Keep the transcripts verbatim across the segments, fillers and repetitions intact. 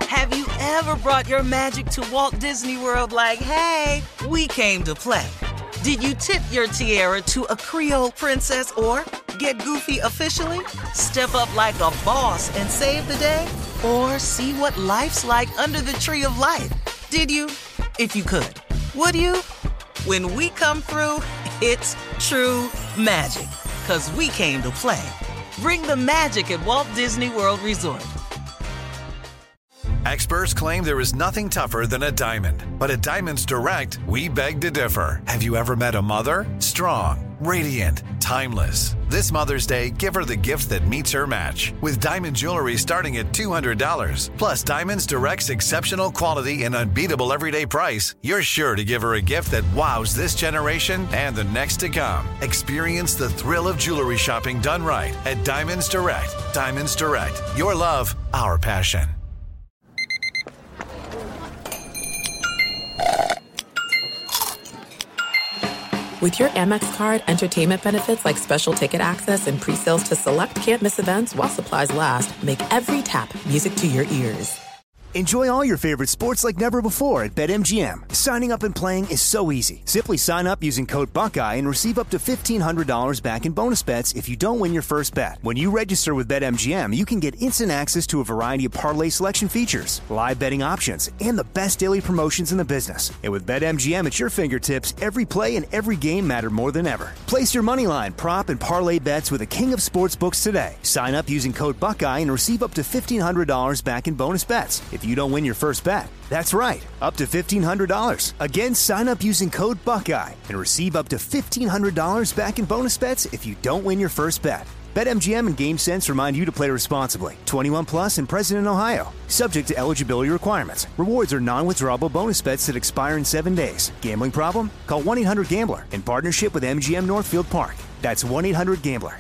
Have you ever brought your magic to Walt Disney World like, hey, we came to play? Did you tip your tiara to a Creole princess or get goofy officially? Step up like a boss and save the day? Or see what life's like under the tree of life? Did you? If you could. Would you? When we come through, it's true magic. 'Cause we came to play. Bring the magic at Walt Disney World Resort. Experts claim there is nothing tougher than a diamond. But at Diamonds Direct, we beg to differ. Have you ever met a mother? Strong, radiant, timeless. This Mother's Day, give her the gift that meets her match. With diamond jewelry starting at two hundred dollars. Plus Diamonds Direct's exceptional quality and unbeatable everyday price, you're sure to give her a gift that wows this generation and the next to come. Experience the thrill of jewelry shopping done right at Diamonds Direct. Diamonds Direct. Your love, our passion. With your Amex card, entertainment benefits like special ticket access and pre-sales to select can't-miss events while supplies last make every tap music to your ears. Enjoy all your favorite sports like never before at BetMGM. Signing up and playing is so easy. Simply sign up using code Buckeye and receive up to fifteen hundred dollars back in bonus bets if you don't win your first bet. When you register with BetMGM, you can get instant access to a variety of parlay selection features, live betting options, and the best daily promotions in the business. And with BetMGM at your fingertips, every play and every game matter more than ever. Place your moneyline, prop, and parlay bets with the king of sportsbooks today. Sign up using code Buckeye and receive up to fifteen hundred dollars back in bonus bets if you don't win your first bet. That's right, up to fifteen hundred dollars. Again, sign up using code Buckeye and receive up to fifteen hundred dollars back in bonus bets if you don't win your first bet. BetMGM and GameSense remind you to play responsibly. twenty-one plus and present in Ohio. Subject to eligibility requirements. Rewards are non-withdrawable bonus bets that expire in seven days. Gambling problem? Call one eight hundred gambler in partnership with M G M Northfield Park. That's one eight hundred gambler.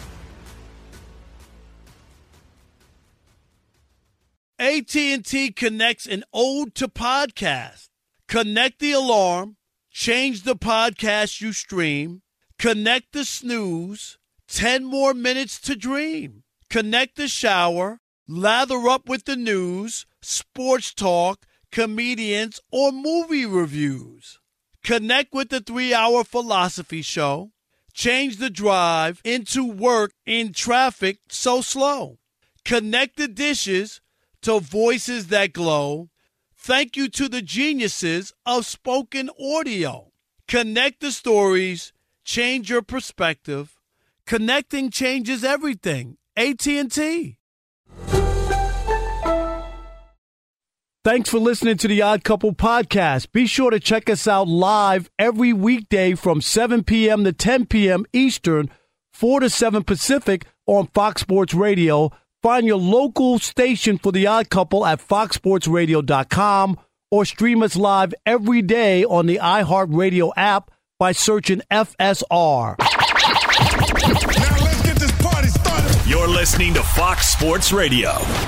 A T and T connects an ode to podcast. Connect the alarm, change the podcast you stream, connect the snooze, ten more minutes to dream. Connect the shower, lather up with the news, sports talk, comedians, or movie reviews. Connect with the three-hour philosophy show. Change the drive into work in traffic so slow. Connect the dishes to voices that glow. Thank you to the geniuses of spoken audio. Connect the stories, change your perspective. Connecting changes everything. A T and T. Thanks for listening to the Odd Couple podcast. Be sure to check us out live every weekday from seven p.m. to ten p.m. Eastern, four to seven Pacific on Fox Sports Radio. Find your local station for The Odd Couple at fox sports radio dot com or stream us live every day on the iHeartRadio app by searching F S R. Now let's get this party started. You're listening to Fox Sports Radio.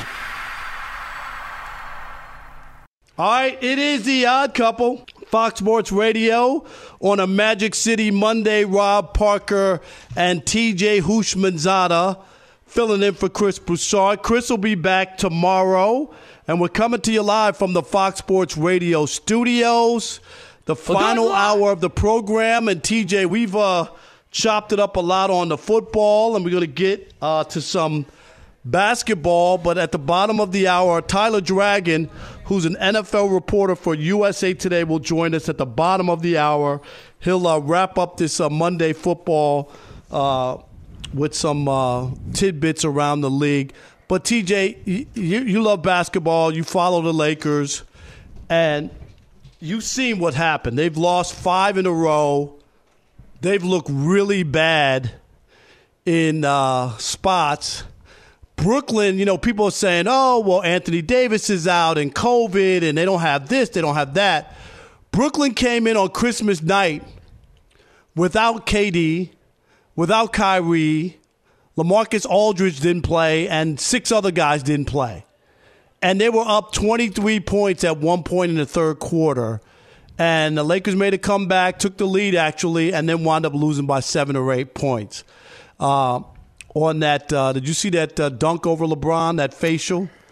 All right, it is The Odd Couple, Fox Sports Radio on a Magic City Monday. Rob Parker and T J Houshmandzadeh filling in for Chris Broussard. Chris will be back tomorrow, and we're coming to you live from the Fox Sports Radio studios, the final hour of the program. And, T J, we've uh, chopped it up a lot on the football, and we're going to get uh, to some basketball. But at the bottom of the hour, Tyler Dragon, who's an N F L reporter for U S A Today, will join us at the bottom of the hour. He'll uh, wrap up this uh, Monday football uh with some uh, tidbits around the league. But, T J, you, you love basketball. You follow the Lakers. And you've seen what happened. They've lost five in a row. They've looked really bad in uh, spots. Brooklyn, you know, people are saying, oh, well, Anthony Davis is out and COVID, and they don't have this, they don't have that. Brooklyn came in on Christmas night without K D, without Kyrie. LaMarcus Aldridge didn't play, and six other guys didn't play. And they were up twenty-three points at one point in the third quarter. And the Lakers made a comeback, took the lead, actually, and then wound up losing by seven or eight points. Uh, on that, uh, did you see that uh, dunk over LeBron, that facial?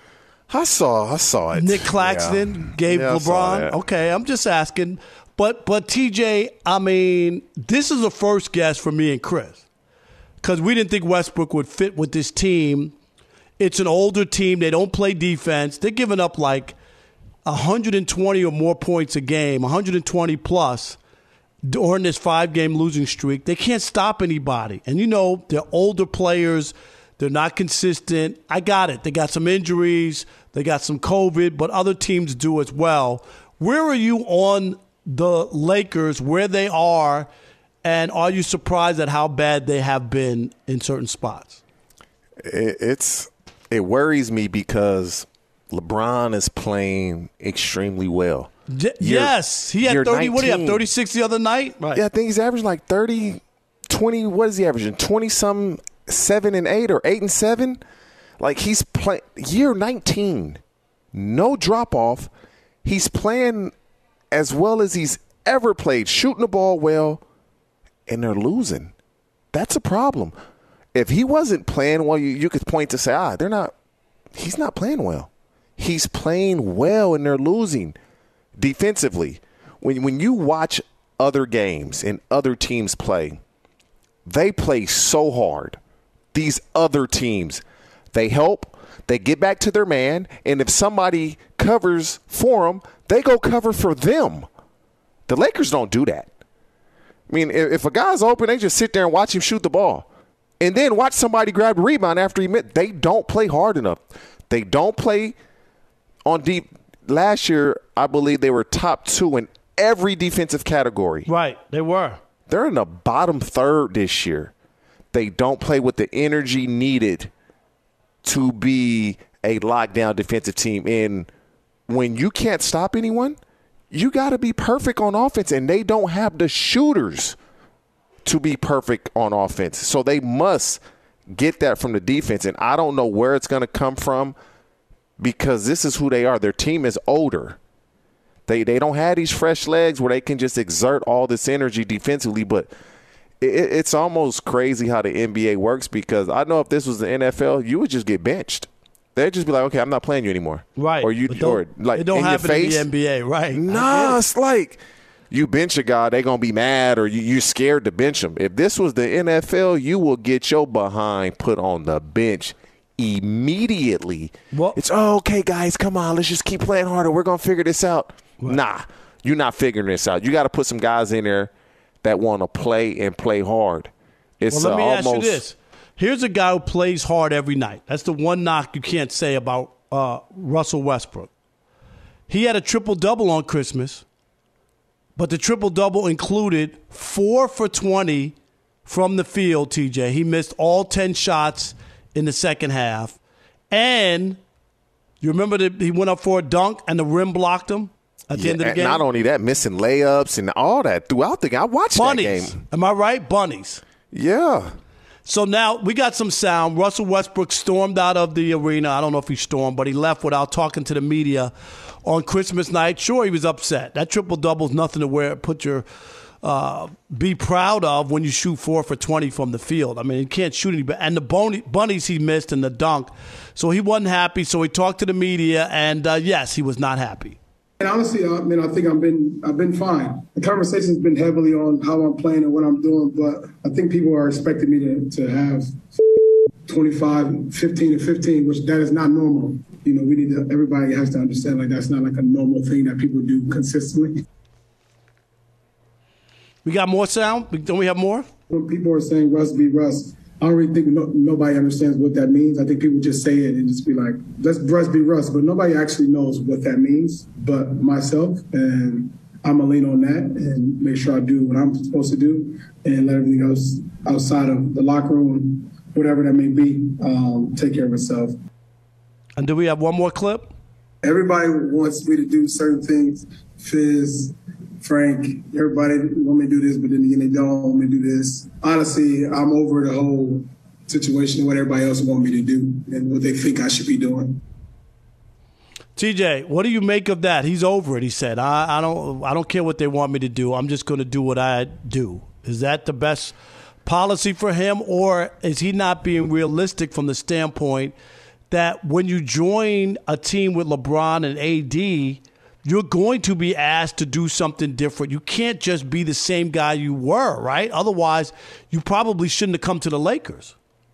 I saw, I saw it. Nick Claxton yeah. gave yeah, LeBron. Okay, I'm just asking. But, but T J, I mean, this is a first guess for me and Chris because we didn't think Westbrook would fit with this team. It's an older team. They don't play defense. They're giving up like one hundred twenty or more points a game, one hundred twenty plus during this five-game losing streak. They can't stop anybody. And, you know, they're older players. They're not consistent. I got it. They got some injuries. They got some COVID, but other teams do as well. Where are you on the Lakers, where they are, and are you surprised at how bad they have been in certain spots? It's it worries me because LeBron is playing extremely well. Y- yes. He had thirty. nineteen. What did he have, thirty-six the other night? Right. Yeah, I think he's averaging like thirty, twenty. What is he averaging? twenty-some, seven and eight or eight and seven? Like he's playing year nineteen. No drop-off. He's playing as well as he's ever played, shooting the ball well, and they're losing. That's a problem. If he wasn't playing well, you, you could point to say, ah, they're not – he's not playing well. He's playing well, and they're losing defensively. When when you watch other games and other teams play, they play so hard. These other teams, they help. They get back to their man, and if somebody covers for them, they go cover for them. The Lakers don't do that. I mean, if a guy's open, they just sit there and watch him shoot the ball. And then watch somebody grab a rebound after he met. They don't play hard enough. They don't play on deep. Last year, I believe they were top two in every defensive category. Right, they were. They're in the bottom third this year. They don't play with the energy needed to be a lockdown defensive team. And when you can't stop anyone, you got to be perfect on offense, and they don't have the shooters to be perfect on offense. So they must get that from the defense, and I don't know where it's going to come from because this is who they are. Their team is older. They they don't have these fresh legs where they can just exert all this energy defensively, but it, it's almost crazy how the N B A works because I know if this was the N F L, you would just get benched. They'd just be like, okay, I'm not playing you anymore. Right. Or you or like it don't in happen your face. in the N B A, right? Nah, it's like you bench a guy, they're going to be mad or you, you're scared to bench him. If this was the N F L, you will get your behind put on the bench immediately. Well, it's, oh, okay, guys, come on, let's just keep playing harder. We're going to figure this out. Right. Nah, you're not figuring this out. You got to put some guys in there that want to play and play hard. It's well, let me uh, ask almost, you this. Here's a guy who plays hard every night. That's the one knock you can't say about uh, Russell Westbrook. He had a triple-double on Christmas, but the triple-double included four for twenty from the field, T J. He missed all ten shots in the second half. And you remember that he went up for a dunk and the rim blocked him at the yeah, end of the game? Not only that, missing layups and all that throughout the game. I watched Bunnies. that game. Am I right? Bunnies. Yeah. So now we got some sound. Russell Westbrook stormed out of the arena. I don't know if he stormed, but he left without talking to the media on Christmas night. Sure, he was upset. That triple-double is nothing to wear, put your uh, be proud of when you shoot four for twenty from the field. I mean, he can't shoot any. And the bunny, bunnies he missed and the dunk. So he wasn't happy. So he talked to the media, and uh, yes, he was not happy. And honestly, I mean, I think I've been I've been fine. The conversation's been heavily on how I'm playing and what I'm doing, but I think people are expecting me to, to have twenty-five, fifteen, and fifteen, which that is not normal. You know, we need to. Everybody has to understand like that's not like a normal thing that people do consistently. We got more sound? Don't we have more? When people are saying Russ be Russ, I don't really think no, nobody understands what that means. I think people just say it and just be like, let's Russ be Russ, but nobody actually knows what that means but myself. And I'm going to lean on that and make sure I do what I'm supposed to do and let everything else outside of the locker room, whatever that may be, um, take care of itself. And do we have one more clip? Everybody wants me to do certain things. Fizz, Frank, everybody want me to do this, but then again, they don't want me to do this. Honestly, I'm over the whole situation, what everybody else want me to do and what they think I should be doing. T J, what do you make of that? He's over it, he said. I, I don't I don't care what they want me to do. I'm just going to do what I do. Is that the best policy for him, or is he not being realistic from the standpoint that when you join a team with LeBron and A D, you're going to be asked to do something different. You can't just be the same guy you were, right? Otherwise, you probably shouldn't have come to the Lakers.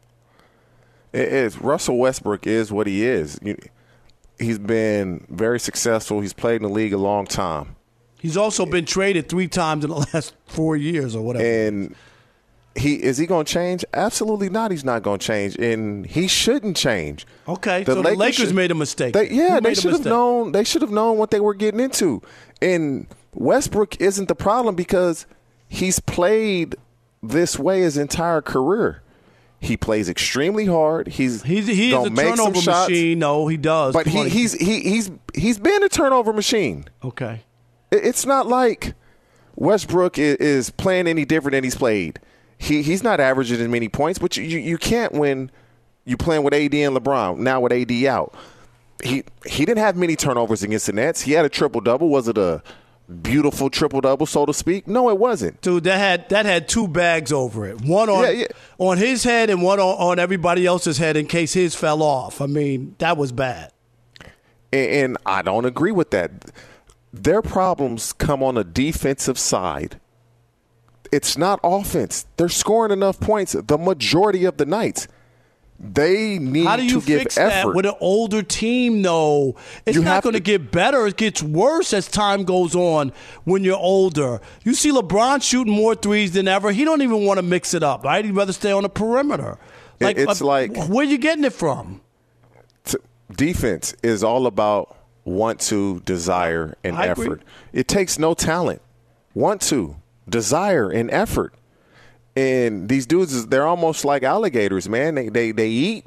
It is. Russell Westbrook is what he is. He's been very successful. He's played in the league a long time. He's also been traded three times in the last four years or whatever. And he is he going to change? Absolutely not. He's not going to change, and he shouldn't change. Okay, the so Lakers the Lakers should, made a mistake. They, yeah, Who they made a should have mistake? known. They should have known what they were getting into. And Westbrook isn't the problem because he's played this way his entire career. He plays extremely hard. He's he's he is a turnover machine. No, he does. But he, he's he, he's he's been a turnover machine. Okay, it, it's not like Westbrook is, is playing any different than he's played. He he's not averaging as many points, but you, you, you can't win. You playing with A D and LeBron now with A D out. He he didn't have many turnovers against the Nets. He had a triple double. Was it a beautiful triple double, so to speak? No, it wasn't. Dude, that had that had two bags over it. One on yeah, yeah. on his head and one on, on everybody else's head in case his fell off. I mean, that was bad. And, and I don't agree with that. Their problems come on the defensive side. It's not offense. They're scoring enough points the majority of the nights. They need How do you to give fix effort. that with an older team, though? It's You not have going to to- get better. It gets worse as time goes on when you're older. You see LeBron shooting more threes than ever. He don't even want to mix it up, right? He'd rather stay on the perimeter. Like, It's uh, like- where you getting it from? T- defense is all about want to, desire, and I agree. effort. It takes no talent. Want to, desire, and effort. And these dudes, they're almost like alligators, man. They they, they eat,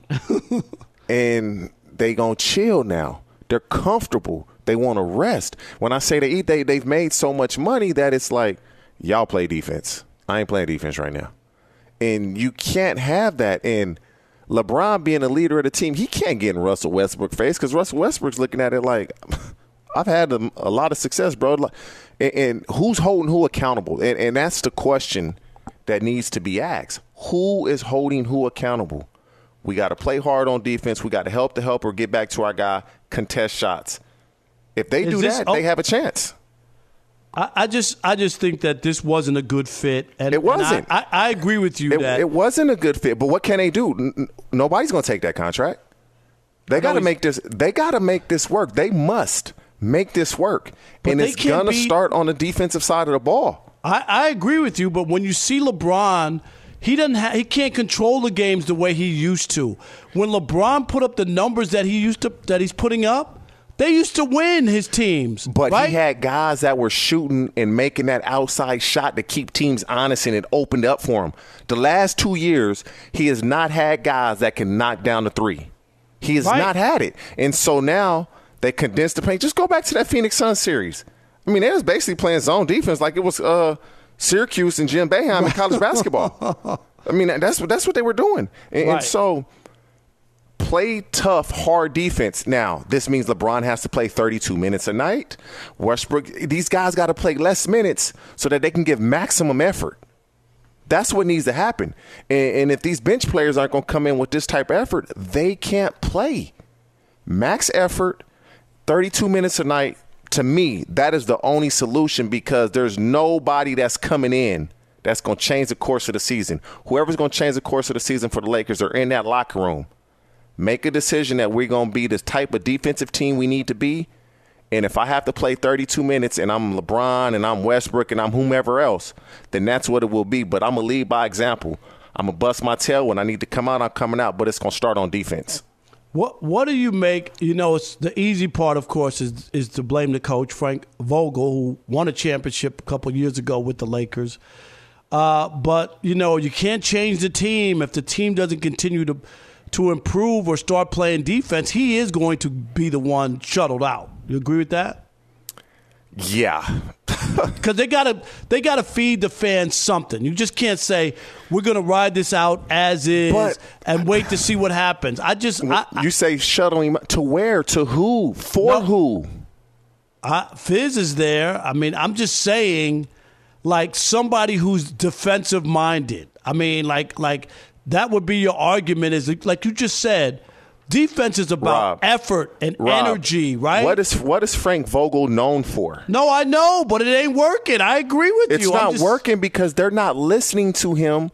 and they going to chill now. They're comfortable. They want to rest. When I say they eat, they, they've made so much money that it's like, y'all play defense. I ain't playing defense right now. And you can't have that. And LeBron being a leader of the team, he can't get in Russell Westbrook's face because Russell Westbrook's looking at it like, I've had a, a lot of success, bro. And, and who's holding who accountable? And, and that's the question that needs to be asked. Who is holding who accountable? We got to play hard on defense. We got to help the helper get back to our guy, contest shots. If they Is do this- that, oh. they have a chance. I, I just I just think that this wasn't a good fit. And, It wasn't. And I, I, I agree with you It, that it wasn't a good fit. But what can they do? N- n- nobody's going to take that contract. They got to he's- make this. They got to make this work. They must make this work, But and they it's can't going to be- start on the defensive side of the ball. I, I agree with you, but when you see LeBron, he doesn't ha- he can't control the games the way he used to. When LeBron put up the numbers that he used to that he's putting up, they used to win his teams. But right? he had guys that were shooting and making that outside shot to keep teams honest, and it opened up for him. The last two years, he has not had guys that can knock down the three. He has Right. not had it. And so now they condensed the paint. Just go back to that Phoenix Suns series. I mean, they was basically playing zone defense like it was uh, Syracuse and Jim Boeheim in college basketball. I mean, that's what that's what they were doing. And, Right. and so play tough, hard defense. Now, this means LeBron has to play thirty-two minutes a night. Westbrook, these guys got to play less minutes so that they can give maximum effort. That's what needs to happen. And, and if these bench players aren't going to come in with this type of effort, they can't play. Max effort, thirty-two minutes a night. To me, that is the only solution because there's nobody that's coming in that's going to change the course of the season. Whoever's going to change the course of the season for the Lakers are in that locker room. Make a decision that we're going to be the type of defensive team we need to be. And if I have to play thirty-two minutes and I'm LeBron and I'm Westbrook and I'm whomever else, then that's what it will be. But I'm going to lead by example. I'm going to bust my tail. When I need to come out, I'm coming out. But it's going to start on defense. What what do you make? You know, it's the easy part, of course, is is to blame the coach, Frank Vogel, who won a championship a couple years ago with the Lakers. Uh, but you know, you can't change the team if the team doesn't continue to to improve or start playing defense. He is going to be the one shuttled out. You agree with that? Yeah. Because they gotta they gotta feed the fans something. You just can't say we're gonna ride this out as is But- and wait to see what happens. I just I, You say shuttling to where? To who? For No. who? I, Fizz is there. I mean, I'm just saying, like somebody who's defensive minded. I mean, like like that would be your argument. Is like you just said, Defense is about Rob, effort and Rob, energy, right? What is what is Frank Vogel known for? No, I know, but it ain't working. I agree with it's you. It's not just... working because they're not listening to him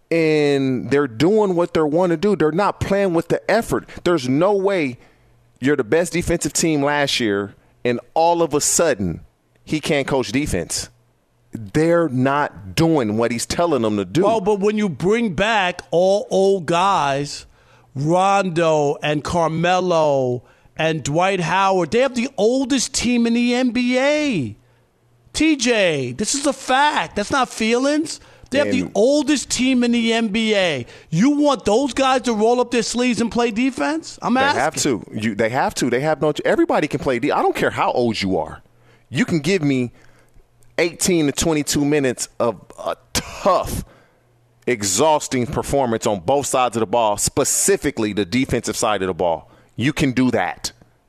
and they're doing what they want to do. They're not playing with the effort. There's no way you're the best defensive team last year and all of a sudden he can't coach defense. They're not doing what he's telling them to do. Well, but when you bring back all old guys, Rondo and Carmelo and Dwight Howard, they have the oldest team in the N B A. T J, this is a fact. That's not feelings. They have the oldest team in the N B A. You want those guys to roll up their sleeves and play defense? I'm asking. They have to. You, they have to. They have no. Everybody can play defense. I don't care how old you are. You can give me eighteen to twenty-two minutes of a tough, exhausting performance on both sides of the ball, specifically the defensive side of the ball. You can do that.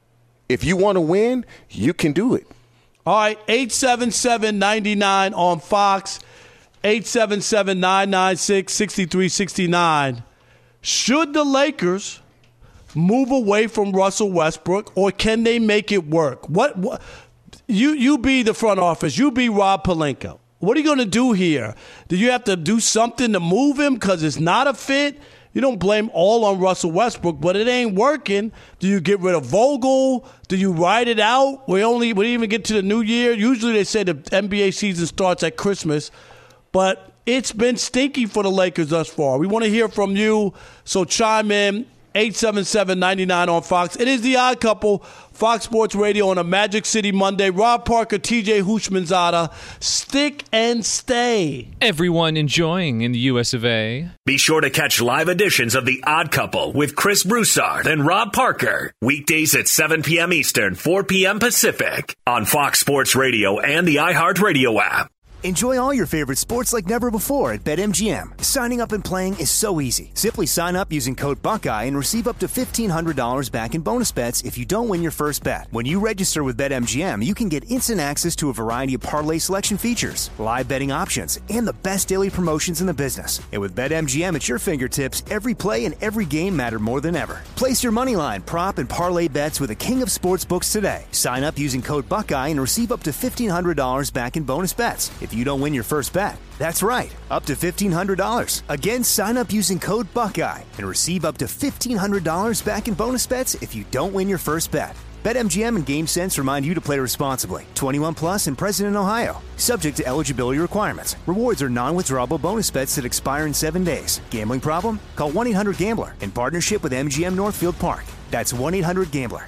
If you want to win, you can do it. All right, eight seven seven, nine nine on Fox, eight seven seven, nine nine six, six three six nine. Should the Lakers move away from Russell Westbrook, or can they make it work? What, what you you be the front office. You be Rob Pelinka. What are you going to do here? Do you have to do something to move him because it's not a fit? You don't blame all on Russell Westbrook, but it ain't working. Do you get rid of Vogel? Do you ride it out? We only we didn't even get to the new year. Usually they say the N B A season starts at Christmas, but it's been stinky for the Lakers thus far. We want to hear from you, so chime in. eight seven seven, nine nine on Fox. It is The Odd Couple, Fox Sports Radio on a Magic City Monday. Rob Parker, T J Houshmandzadeh, stick and stay. Everyone enjoying in the U S of A. Be sure to catch live editions of The Odd Couple with Chris Broussard and Rob Parker. Weekdays at seven p.m. Eastern, four p.m. Pacific on Fox Sports Radio and the iHeartRadio app. Enjoy all your favorite sports like never before at BetMGM. Signing up and playing is so easy. Simply sign up using code Buckeye and receive up to fifteen hundred dollars back in bonus bets if you don't win your first bet. When you register with BetMGM, you can get instant access to a variety of parlay selection features, live betting options, and the best daily promotions in the business. And with BetMGM at your fingertips, every play and every game matter more than ever. Place your moneyline, prop, and parlay bets with the king of sportsbooks today. Sign up using code Buckeye and receive up to fifteen hundred dollars back in bonus bets if you don't win your first bet. That's right, up to fifteen hundred dollars. Again, sign up using code Buckeye and receive up to fifteen hundred dollars back in bonus bets if you don't win your first bet. BetMGM and GameSense remind you to play responsibly. twenty-one plus and present in Ohio. Subject to eligibility requirements. Rewards are non-withdrawable bonus bets that expire in seven days. Gambling problem? Call one eight hundred gambler in partnership with M G M Northfield Park. That's one eight hundred gambler.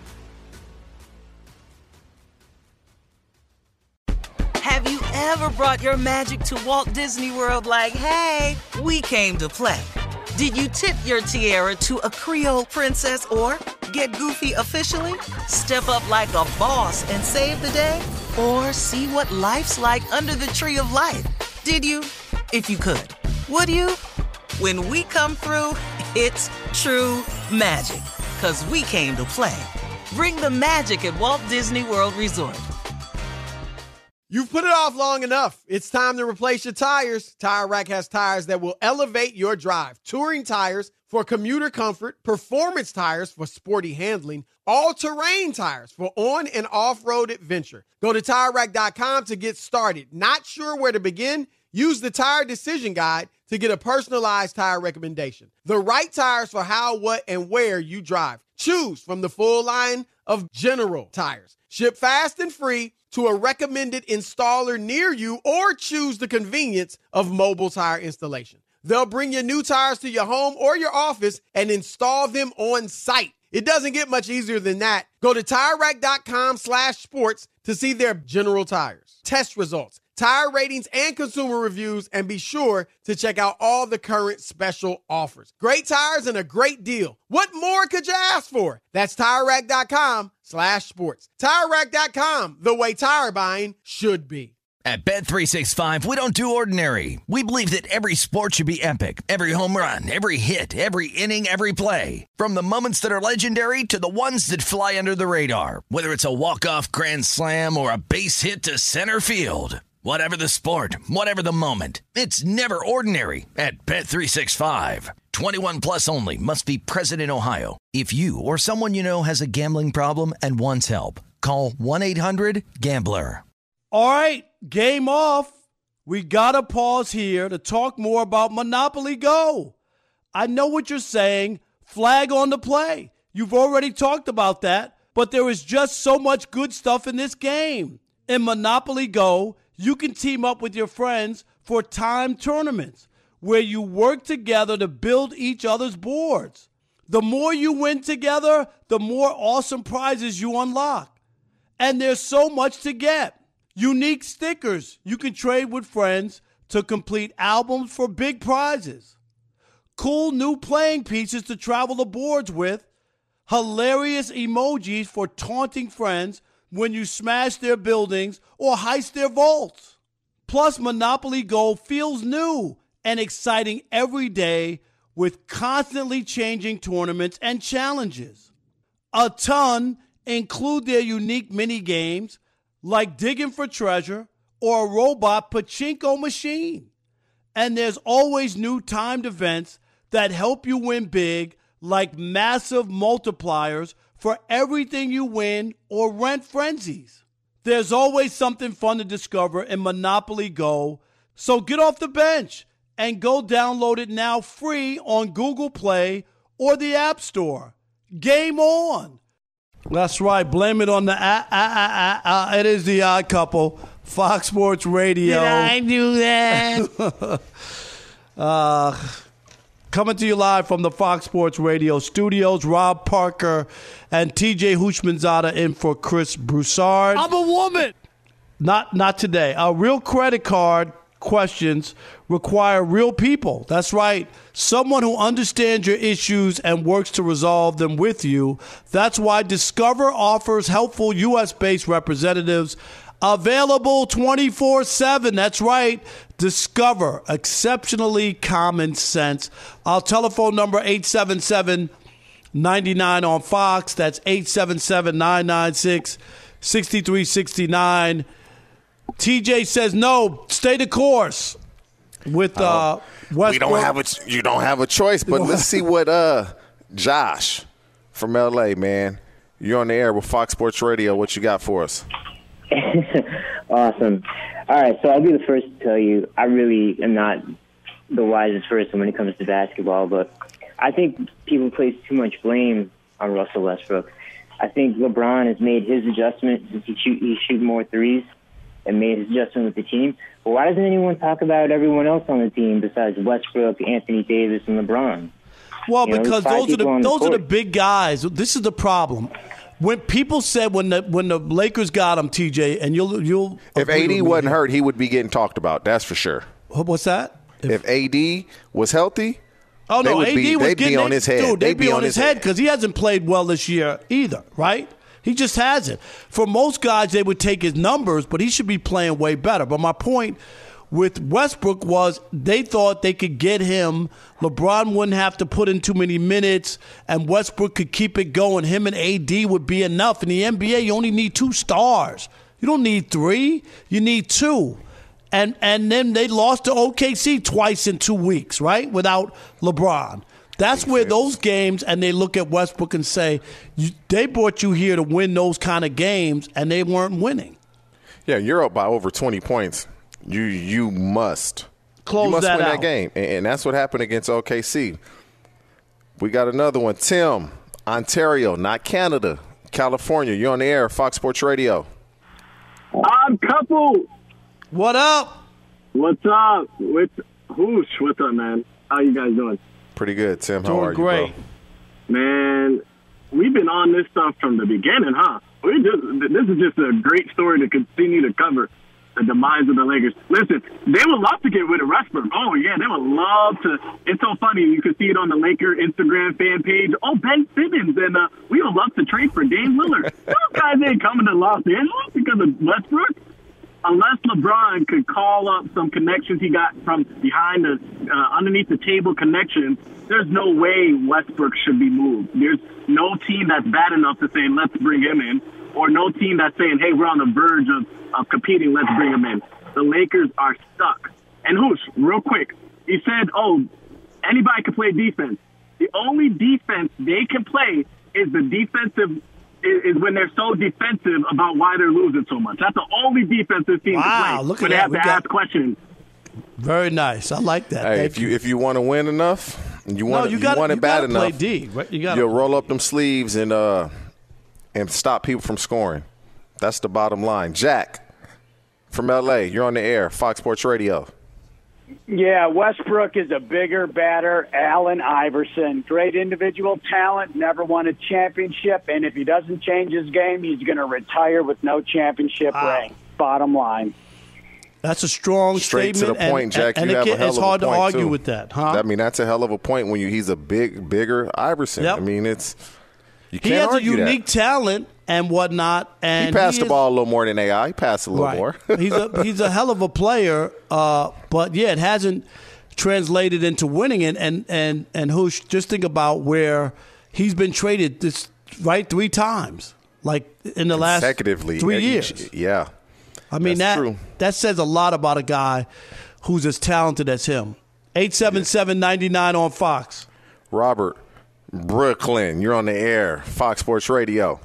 Have you ever brought your magic to Walt Disney World like, hey, we came to play? Did you tip your tiara to a Creole princess or get goofy officially? Step up like a boss and save the day? Or see what life's like under the tree of life? Did you? If you could. Would you? When we come through, it's true magic. 'Cause we came to play. Bring the magic at Walt Disney World Resort. You've put it off long enough. It's time to replace your tires. Tire Rack has tires that will elevate your drive. Touring tires for commuter comfort, performance tires for sporty handling, all-terrain tires for on- and off-road adventure. Go to Tire Rack dot com to get started. Not sure where to begin? Use the Tire Decision Guide to get a personalized tire recommendation. The right tires for how, what, and where you drive. Choose from the full line of General tires. Ship fast and free to a recommended installer near you, or choose the convenience of mobile tire installation. They'll bring your new tires to your home or your office and install them on site. It doesn't get much easier than that. Go to Tire Rack dot com slash sports to see their General tires, test results, tire ratings, and consumer reviews, and be sure to check out all the current special offers. Great tires and a great deal. What more could you ask for? That's Tire Rack dot com slash sports. Tire Rack dot com, the way tire buying should be. At Bet three sixty-five, we don't do ordinary. We believe that every sport should be epic. Every home run, every hit, every inning, every play. From the moments that are legendary to the ones that fly under the radar. Whether it's a walk-off grand slam or a base hit to center field. Whatever the sport, whatever the moment, it's never ordinary at Bet three sixty-five. twenty-one plus only. Must be present in Ohio. If you or someone you know has a gambling problem and wants help, call one eight hundred gambler. All right, game off. We got to pause here to talk more about Monopoly Go. I know what you're saying. Flag on the play. You've already talked about that, but there is just so much good stuff in this game. In Monopoly Go, you can team up with your friends for timed tournaments where you work together to build each other's boards. The more you win together, the more awesome prizes you unlock. And there's so much to get. Unique stickers you can trade with friends to complete albums for big prizes. Cool new playing pieces to travel the boards with. Hilarious emojis for taunting friends when you smash their buildings or heist their vaults. Plus, Monopoly Go feels new and exciting every day with constantly changing tournaments and challenges. A ton include their unique mini games like digging for treasure or a robot pachinko machine. And there's always new timed events that help you win big, like massive multipliers for everything you win or rent frenzies. There's always something fun to discover in Monopoly Go, so get off the bench and go download it now free on Google Play or the App Store. Game on! That's right. Blame it on the ah, ah, ah, ah, ah. It is the Odd Couple, Fox Sports Radio. Did I do that? uh, coming to you live from the Fox Sports Radio studios, Rob Parker and T J Houshmandzadeh in for Chris Broussard. I'm a woman. Not not today. Our real credit card questions require real people. That's right. Someone who understands your issues and works to resolve them with you. That's why Discover offers helpful U S-based representatives available twenty-four seven. That's right. Discover. Exceptionally common sense. Our telephone number, eight seven seven, nine nine on Fox. That's eight seven seven, nine nine six, six three six nine. T J says no, stay the course with uh, Westbrook. We don't have a, you don't have a choice, but let's see what uh, Josh from L A, man. You're on the air with Fox Sports Radio. What you got for us? Awesome. All right, so I'll be the first to tell you I really am not the wisest person when it comes to basketball, but I think people place too much blame on Russell Westbrook. I think LeBron has made his adjustment since he shoot he shoot more threes and made his adjustment with the team. But why doesn't anyone talk about everyone else on the team besides Westbrook, Anthony Davis, and LeBron? Well, You know, because five those are the people on the those are the court. big guys. This is the problem. When people said when the when the Lakers got him, T J, and you'll you'll If agree A D with me wasn't here. hurt, he would be getting talked about. That's for sure. What's that? If, if A D was healthy, Oh they no, would A D be, was they'd getting be on they- his head. Dude, they'd, be, on his head head. because he hasn't played well this year either, right? He just hasn't. For most guys, they would take his numbers, but he should be playing way better. But my point with Westbrook was they thought they could get him. LeBron wouldn't have to put in too many minutes, and Westbrook could keep it going. Him and A D would be enough. In the N B A, you only need two stars. You don't need three. You need two. And and then they lost to O K C twice in two weeks, right, without LeBron. That's where those games, and they look at Westbrook and say, you, they brought you here to win those kind of games, and they weren't winning. Yeah, you're up by over twenty points. You you must Close you must that win out. that game, and, and that's what happened against O K C. We got another one. Tim, Ontario, not Canada, California. You're on the air, Fox Sports Radio. Odd couple. What up? What's up? With Hoosh, what's up, man? How you guys doing? Pretty good, Tim. How Doing are great. you, Man, we've been on this stuff from the beginning, huh? We just, this is just a great story to continue to cover the demise of the Lakers. Listen, they would love to get rid of Westbrook. Oh, yeah, they would love to. It's so funny. You can see it on the Laker Instagram fan page. Oh, Ben Simmons, and uh, we would love to trade for Dame Lillard. Those guys ain't coming to Los Angeles because of Westbrook. Unless LeBron could call up some connections he got from behind the uh, underneath the table connections, there's no way Westbrook should be moved. There's no team that's bad enough to say, let's bring him in, or no team that's saying, hey, we're on the verge of, of competing, let's bring him in. the Lakers are stuck. And Hoosh, real quick, he said, oh, anybody can play defense. The only defense they can play is the defensive is, is when they're so defensive about why they're losing so much. That's the only defense this team wow, can play. Look at when they that. have we to got, ask questions. Very nice. I like that. Hey, Thank if you, you if you want to win enough, you want no, you, you gotta, want it you bad gotta play enough. D, right? You gotta You'll roll up them sleeves and uh and stop people from scoring. That's the bottom line. Jack from L A, you're on the air, Fox Sports Radio. Yeah, Westbrook is a bigger, badder Allen Iverson. Great individual talent, never won a championship, and if he doesn't change his game, he's going to retire with no championship wow. ring. Bottom line. That's a strong Straight statement. to the point, and, Jack. And, you and have it, a hell it's of a hard point to argue too. with that, huh? I mean, that's a hell of a point when you he's a big, bigger Iverson. Yep. I mean, it's you he can't has a argue unique that. talent and whatnot. And he passed he the is, ball a little more than A I. He passed a little right. more. he's a he's a hell of a player, uh, but yeah, it hasn't translated into winning it. And and and Hoosh, just think about where he's been traded this right three times, like in the last consecutively three each, years. Yeah, I mean That's that true. that says a lot about a guy who's as talented as him. eight seven seven, nine nine on Fox. Robert, Brooklyn, you're on the air, Fox Sports Radio.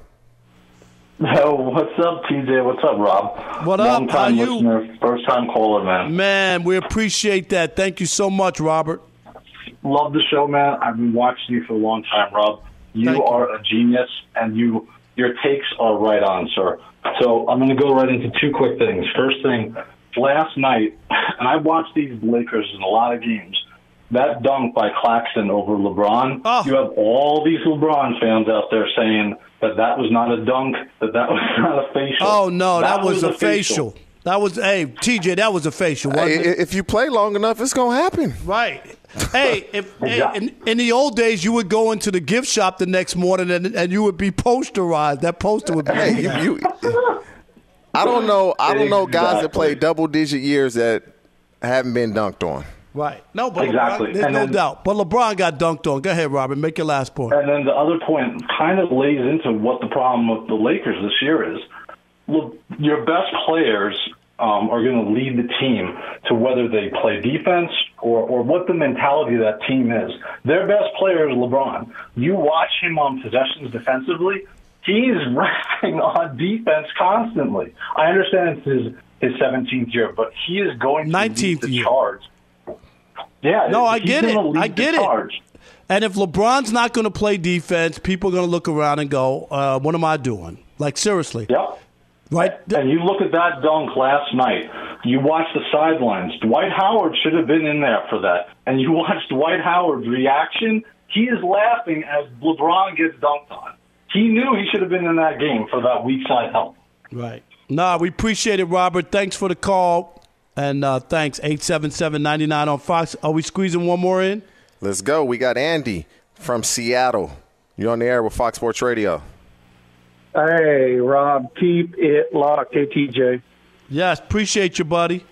Yo, what's up, T J? What's up, Rob? What up? How Long-time you? listener, first-time caller, man. Man, we appreciate that. Thank you so much, Robert. Love the show, man. I've been watching you for a long time, Rob. You Thank are a genius, and you your takes are right on, sir. So I'm going to go right into two quick things. First thing, last night, and I watched these Lakers in a lot of games, that dunk by Claxton over LeBron, oh. you have all these LeBron fans out there saying that that was not a dunk, that that was not a facial. Oh, no, that, that was, was a a facial. facial. That was, hey, T J, that was a facial, wasn't Hey, it? if you play long enough, it's going to happen. Right. Hey, if hey, in, in the old days, you would go into the gift shop the next morning and, and you would be posterized. That poster would be. Hey, you, you, I don't know. I don't know guys that play double-digit years that haven't been dunked on. Right. No, but Exactly. LeBron, there's And no then- doubt. But LeBron got dunked on. Go ahead, Robin. Make your last point. And then the other point kind of lays into what the problem with the Lakers this year is. Look, your best players um, are going to lead the team to whether they play defense or, or what the mentality of that team is. Their best player is LeBron. You watch him on possessions defensively, he's rapping on defense constantly. I understand it's his, his seventeenth year, but he is going to nineteenth lead the year. charge. Yeah, No, I he's get it. gonna lead I the get it. charge. And if LeBron's not going to play defense, people are going to look around and go, uh, what am I doing? Like, seriously. Yep. Right? And you look at that dunk last night. You watch the sidelines. Dwight Howard should have been in there for that. And you watch Dwight Howard's reaction. He is laughing as LeBron gets dunked on. He knew he should have been in that game for that weak side help. Right. Nah, we appreciate it, Robert. Thanks for the call. And uh, thanks, eight seven seven, nine nine on Fox. Are we squeezing one more in? Let's go. We got Andy from Seattle. You're on the air with Fox Sports Radio. Hey, Rob, keep it locked. Hey, T J. Yes, appreciate you, buddy.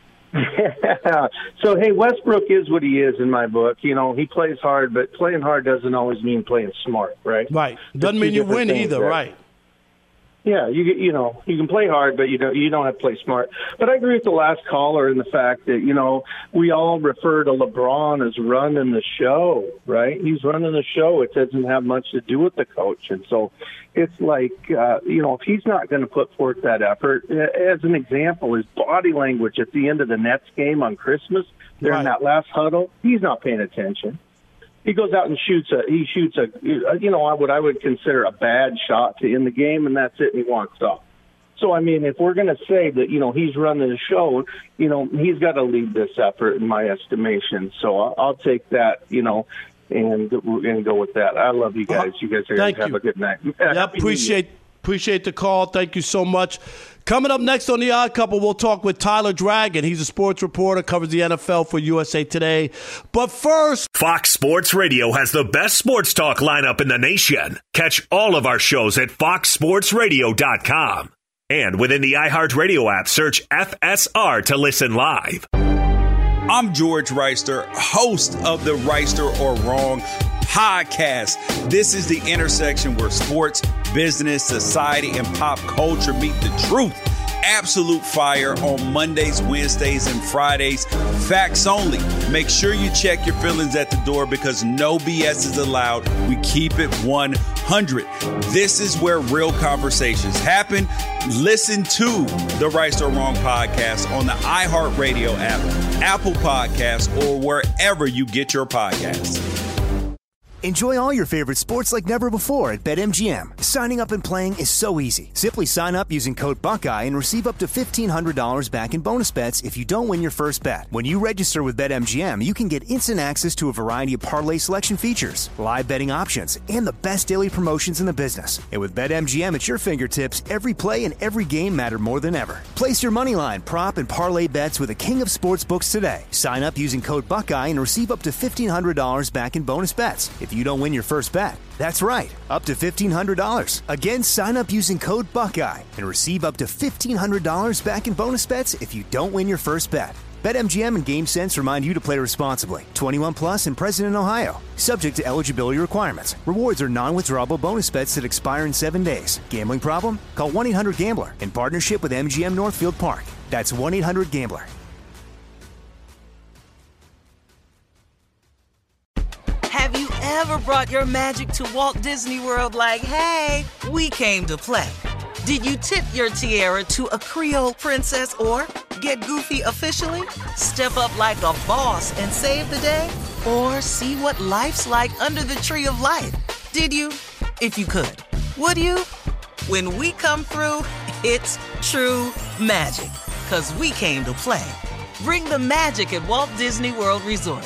Yeah. So, hey, Westbrook is what he is in my book. You know, he plays hard, but playing hard doesn't always mean playing smart, right? Right. There's Doesn't two mean you different win things either, there. right? Yeah, you you know you can play hard, but you don't you don't have to play smart. But I agree with the last caller in the fact that you know we all refer to LeBron as running the show, right? He's running the show. It doesn't have much to do with the coach, and so it's like uh, you know if he's not going to put forth that effort, as an example, his body language at the end of the Nets game on Christmas during Right. that last huddle, he's not paying attention. He goes out and shoots a he shoots a you know what I would consider a bad shot to end the game, and that's it. And he walks off. So I mean, if we're going to say that you know he's running the show, you know he's got to lead this effort in my estimation. So I'll, I'll take that, you know, and and go with that. I love you guys. You guys are Thank have you. a good night. Yep, Happy New Year. appreciate appreciate the call. Thank you so much. Coming up next on The Odd Couple, we'll talk with Tyler Dragon. He's a sports reporter, covers the N F L for U S A Today. But first, Fox Sports Radio has the best sports talk lineup in the nation. Catch all of our shows at fox sports radio dot com. And within the iHeartRadio app, search F S R to listen live. I'm George Reister, host of the Reister or Wrong podcast. This is the intersection where sports, business, society, and pop culture meet the truth. absolute fire on Mondays, Wednesdays, and Fridays. Facts only. Make sure you check your feelings at the door because no B S is allowed. We keep it one hundred. This is where real conversations happen. Listen to the Right or Wrong podcast on the iHeartRadio app, Apple Podcasts, or wherever you get your podcasts. Enjoy all your favorite sports like never before at BetMGM. Signing up and playing is so easy. Simply sign up using code Buckeye and receive up to fifteen hundred dollars back in bonus bets if you don't win your first bet. When you register with BetMGM, you can get instant access to a variety of parlay selection features, live betting options, and the best daily promotions in the business. And with BetMGM at your fingertips, every play and every game matter more than ever. Place your moneyline, prop, and parlay bets with the king of sportsbooks today. Sign up using code Buckeye and receive up to fifteen hundred dollars back in bonus bets if you don't win your first bet. That's right, up to fifteen hundred dollars. Again, sign up using code Buckeye and receive up to fifteen hundred dollars back in bonus bets if you don't win your first bet. BetMGM and GameSense remind you to play responsibly. twenty-one plus and present in Ohio. Subject to eligibility requirements. Rewards are non-withdrawable bonus bets that expire in seven days. Gambling problem? Call one eight hundred gambler in partnership with M G M Northfield Park. That's one eight hundred gambler. Have you ever brought your magic to Walt Disney World like, hey, we came to play? Did you tip your tiara to a Creole princess or get goofy officially? Step up like a boss and save the day? Or see what life's like under the tree of life? Did you? If you could. Would you? When we come through, it's true magic. 'Cause we came to play. Bring the magic at Walt Disney World Resort.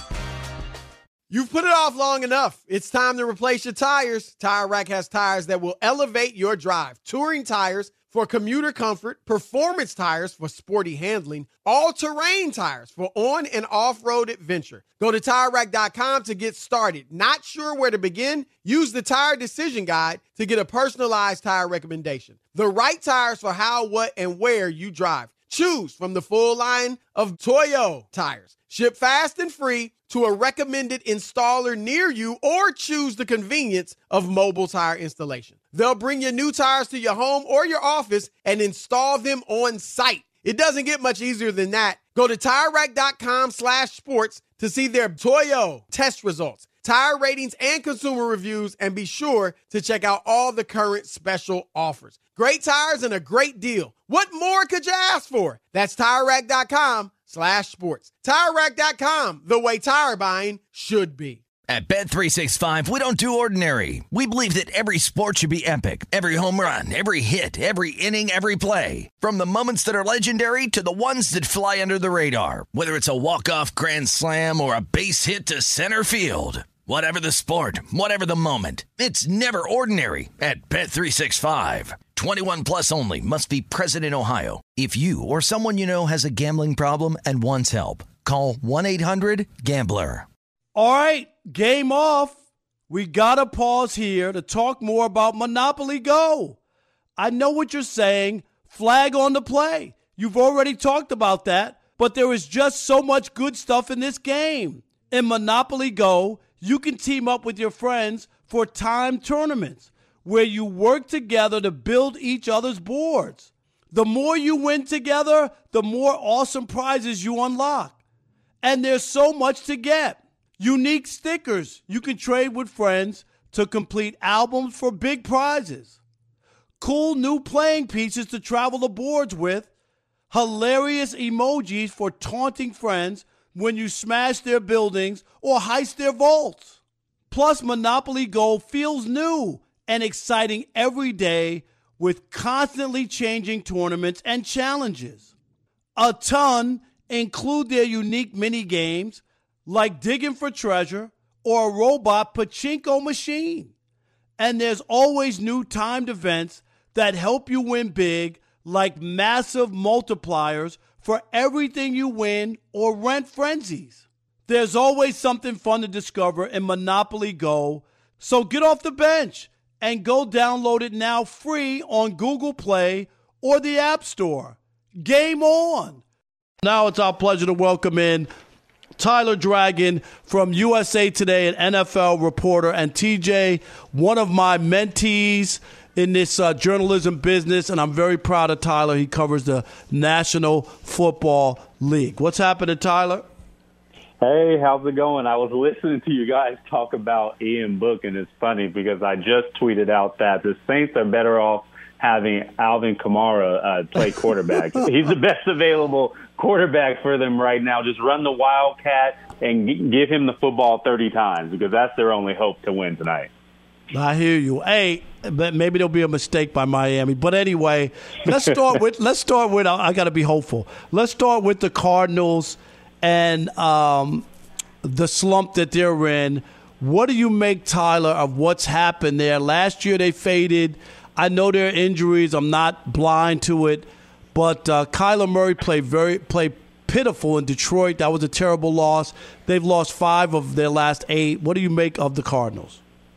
You've put it off long enough. It's time to replace your tires. Tire Rack has tires that will elevate your drive. Touring tires for commuter comfort, performance tires for sporty handling, all-terrain tires for on- and off-road adventure. Go to Tire Rack dot com to get started. Not sure where to begin? Use the Tire Decision Guide to get a personalized tire recommendation. The right tires for how, what, and where you drive. Choose from the full line of Toyo tires. Ship fast and free to a recommended installer near you, or choose the convenience of mobile tire installation. They'll bring your new tires to your home or your office and install them on site. It doesn't get much easier than that. Go to Tire Rack dot com slash sports to see their Toyo test results, tire ratings, and consumer reviews, and be sure to check out all the current special offers. Great tires and a great deal. What more could you ask for? That's Tire Rack dot com slash sports. Tire Rack dot com, the way tire buying should be. At Bet three sixty-five, we don't do ordinary. We believe that every sport should be epic. Every home run, every hit, every inning, every play. From the moments that are legendary to the ones that fly under the radar. Whether it's a walk-off grand slam or a base hit to center field. Whatever the sport, whatever the moment, it's never ordinary at Bet three sixty-five. twenty-one plus only. Must be present in Ohio. If you or someone you know has a gambling problem and wants help, call one eight hundred gambler. All right, game off. We got to pause here to talk more about Monopoly Go. I know what you're saying. Flag on the play. You've already talked about that, but there is just so much good stuff in this game. In Monopoly Go, you can team up with your friends for timed tournaments where you work together to build each other's boards. The more you win together, the more awesome prizes you unlock. And there's so much to get. Unique stickers you can trade with friends to complete albums for big prizes. Cool new playing pieces to travel the boards with. Hilarious emojis for taunting friends when you smash their buildings or heist their vaults. Plus, Monopoly Go feels new and exciting every day with constantly changing tournaments and challenges. A ton include their unique mini games like digging for treasure or a robot pachinko machine. And there's always new timed events that help you win big, like massive multipliers for everything you win or rent frenzies. There's always something fun to discover in Monopoly Go, so get off the bench and go download it now free on Google Play or the App Store. Game on! Now it's our pleasure to welcome in Tyler Dragon from U S A Today, an N F L reporter, and T J, one of my mentees in this uh, journalism business, and I'm very proud of Tyler. He covers the National Football League. What's happening, Tyler? Hey, how's it going? I was listening to you guys talk about Ian Book, and it's funny because I just tweeted out that the Saints are better off having Alvin Kamara uh, play quarterback. He's the best available quarterback for them right now. Just run the Wildcat and g- give him the football thirty times because that's their only hope to win tonight. I hear you. Hey, but maybe there'll be a mistake by Miami. But anyway, let's start with let's start with. I got to be hopeful. Let's start with the Cardinals and um, the slump that they're in. What do you make, Tyler, of what's happened there? Last year they faded. I know there are injuries. I'm not blind to it. But uh, Kyler Murray played very played pitiful in Detroit. That was a terrible loss. They've lost five of their last eight. What do you make of the Cardinals?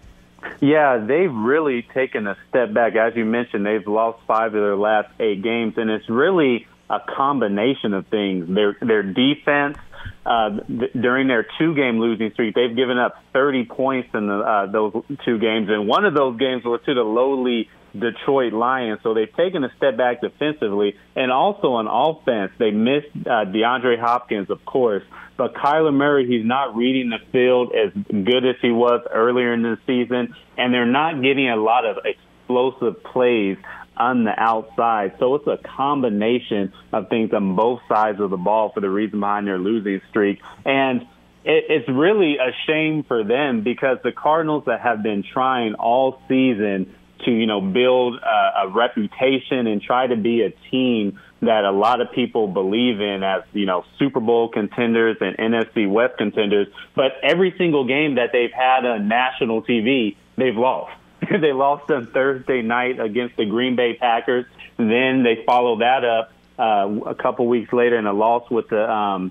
Yeah, they've really taken a step back. As you mentioned, they've lost five of their last eight games, and it's really a combination of things. Their their defense, uh, th- during their two-game losing streak, they've given up thirty points in the, uh, those two games, and one of those games was to the lowly Detroit Lions. So they've taken a step back defensively, and also on offense, they missed uh, DeAndre Hopkins, of course. But Kyler Murray, he's not reading the field as good as he was earlier in the season, and they're not getting a lot of explosive plays on the outside. So it's a combination of things on both sides of the ball for the reason behind their losing streak. And it, it's really a shame for them because the Cardinals that have been trying all season to, you know, build a, a reputation and try to be a team that a lot of people believe in as, you know, Super Bowl contenders and N F C West contenders. But every single game that they've had on national T V, they've lost. They lost on Thursday night against the Green Bay Packers. And then they followed that up uh, a couple weeks later in a loss with the um,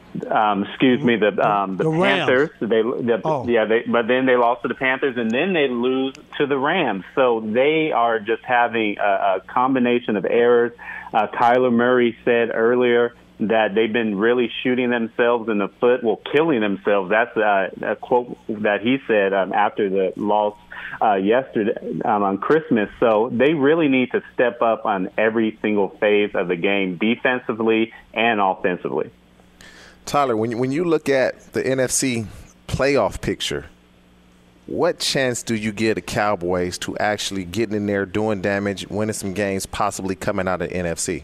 Um, excuse me, the um, the, the Panthers. They, the, oh. yeah, they, but then they lost to the Panthers, and then they lose to the Rams. So they are just having a, a combination of errors. Uh, Kyler Murray said earlier that they've been really shooting themselves in the foot, well, killing themselves. That's uh, a quote that he said um, after the loss uh, yesterday um, on Christmas. So they really need to step up on every single phase of the game, defensively and offensively. Tyler, when you, when you look at the N F C playoff picture, what chance do you give the Cowboys to actually getting in there, doing damage, winning some games, possibly coming out of the N F C?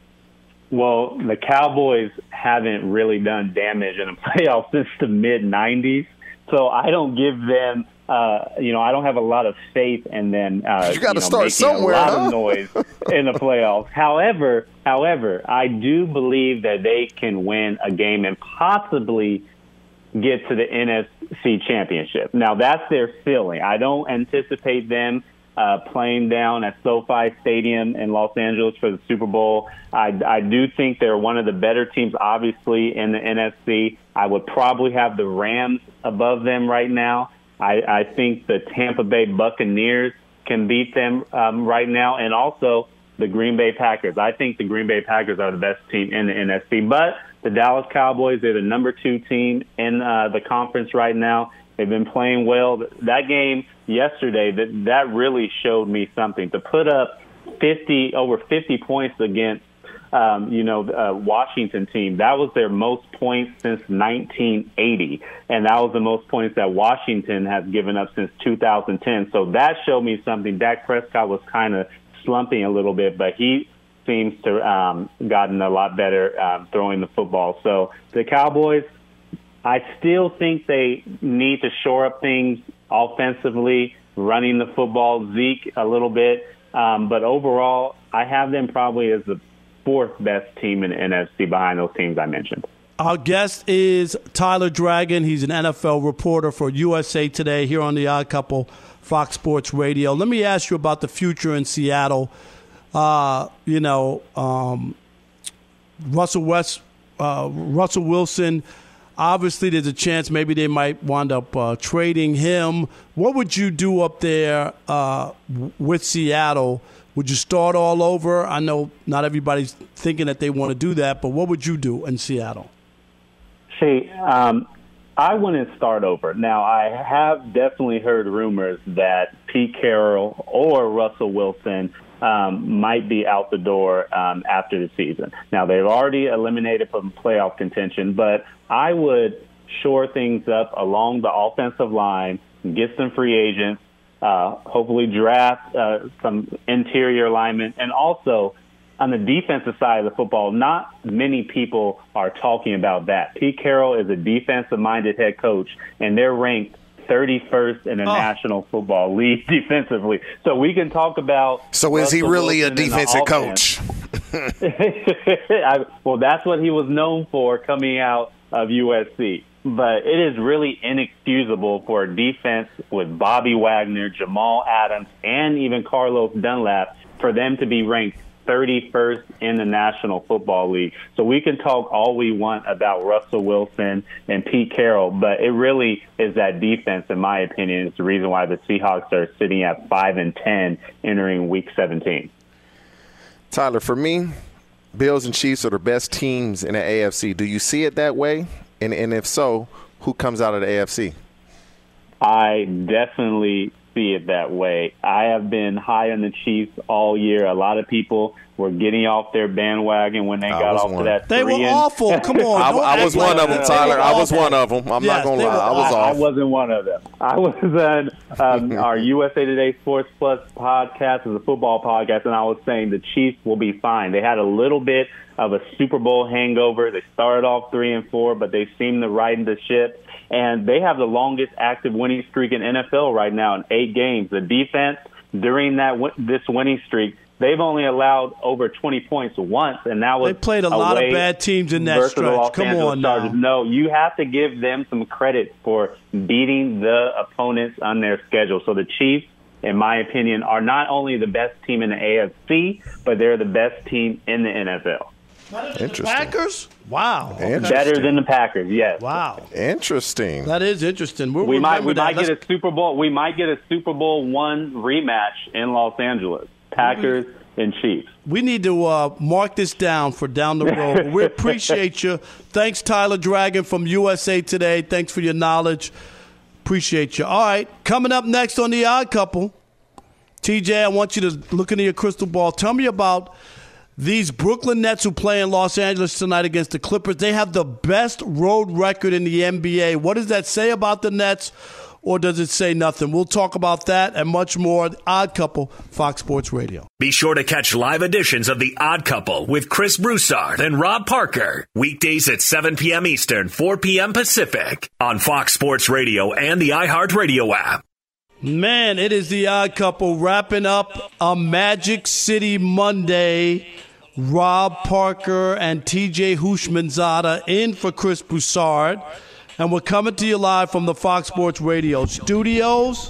Well, the Cowboys haven't really done damage in the playoffs since the mid nineties, so I don't give them, uh, you know, I don't have a lot of faith in them. Uh, you got to you know, start somewhere, a lot huh? of noise in the playoffs. However, however, I do believe that they can win a game and possibly get to the N F C Championship. Now, that's their ceiling. I don't anticipate them uh, playing down at SoFi Stadium in Los Angeles for the Super Bowl. I, I do think they're one of the better teams, obviously, in the N F C. I would probably have the Rams above them right now. I, I think the Tampa Bay Buccaneers can beat them um, right now, and also the Green Bay Packers. I think the Green Bay Packers are the best team in the N F C, but the Dallas Cowboys, they're the number two team in uh, the conference right now. They've been playing well. That game yesterday, that that really showed me something. To put up fifty over fifty points against, um, you know, uh, Washington team, that was their most points since nineteen eighty, and that was the most points that Washington has given up since two thousand ten. So that showed me something. Dak Prescott was kind of slumping a little bit, but he seems to um gotten a lot better um, throwing the football. So the Cowboys, I still think they need to shore up things offensively, running the football, Zeke a little bit. Um, but overall, I have them probably as the fourth best team in the N F C behind those teams I mentioned. Our guest is Tyler Dragon. He's an N F L reporter for U S A Today here on The Odd Couple, Fox Sports Radio. Let me ask you about the future in Seattle. Uh, you know, um, Russell West, uh, Russell Wilson, obviously there's a chance maybe they might wind up uh, trading him. What would you do up there uh, with Seattle? Would you start all over? I know not everybody's thinking that they want to do that, but what would you do in Seattle? See, um, I wouldn't start over. Now, I have definitely heard rumors that Pete Carroll or Russell Wilson um, might be out the door um, after the season. Now, they've already eliminated from playoff contention, but I would shore things up along the offensive line, get some free agents, uh, hopefully draft uh, some interior linemen, and also on the defensive side of the football, not many people are talking about that. Pete Carroll is a defensive-minded head coach, and they're ranked thirty-first in the oh. National Football League defensively. So we can talk about. So is he Russell really Wilson a defensive coach? I, well, that's what he was known for coming out of U S C. But it is really inexcusable for a defense with Bobby Wagner, Jamal Adams, and even Carlos Dunlap for them to be ranked thirty-first in the National Football League. So we can talk all we want about Russell Wilson and Pete Carroll, but it really is that defense, in my opinion, is the reason why the Seahawks are sitting at five and ten entering Week seventeen. Tyler, for me, Bills and Chiefs are the best teams in the A F C. Do you see it that way? And, and if so, who comes out of the A F C? I definitely see it that way. I have been high on the Chiefs all year. A lot of people were getting off their bandwagon when they I got off one. to that They three were and... awful. Come on. I, I was one of them, Tyler. I was one of them. I'm yes, not going to lie. I was I, off. I wasn't one of them. I was on um, our U S A Today Sports Plus podcast, is a football podcast, and I was saying the Chiefs will be fine. They had a little bit of a Super Bowl hangover. They started off three and four, but they seem to right the ship. And they have the longest active winning streak in N F L right now in eight games. The defense during that this winning streak, they've only allowed over twenty points once, and that was they played a lot of bad teams in that stretch. Come on now. No, you have to give them some credit for beating the opponents on their schedule. So the Chiefs, in my opinion, are not only the best team in the A F C, but they're the best team in the N F L. Interesting. Packers? Wow. Okay. Better than the Packers, yes. Wow. Interesting. That is interesting. We'll we might we that. might get a Super Bowl. We might get a Super Bowl one rematch in Los Angeles. Packers and Chiefs. We need to uh, mark this down for down the road. We appreciate you. Thanks, Tyler Dragon from U S A Today. Thanks for your knowledge. Appreciate you. All right, coming up next on The Odd Couple, T J, I want you to look into your crystal ball. Tell me about these Brooklyn Nets who play in Los Angeles tonight against the Clippers. They have the best road record in the N B A. What does that say about the Nets, or does it say nothing? We'll talk about that and much more. The Odd Couple, Fox Sports Radio. Be sure to catch live editions of The Odd Couple with Chris Broussard and Rob Parker. Weekdays at seven p.m. Eastern, four p.m. Pacific on Fox Sports Radio and the iHeartRadio app. Man, it is The Odd Couple wrapping up a Magic City Monday. Rob Parker and T J Houshmandzadeh in for Chris Broussard. And we're coming to you live from the Fox Sports Radio studios.